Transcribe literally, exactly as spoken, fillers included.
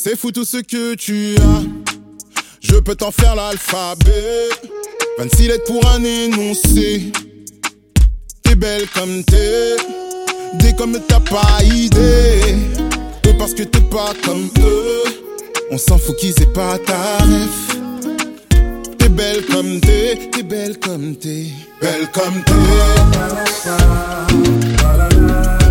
C'est fou tout ce que tu as. Je peux t'en faire l'alphabet. vingt-six lettres pour un énoncé. T'es belle comme t'es. Dès comme t'as pas idée. Eux parce que t'es pas comme eux. On s'en fout qu'ils aient pas ta ref. T'es belle comme t'es. T'es belle comme t'es. Belle comme t'es.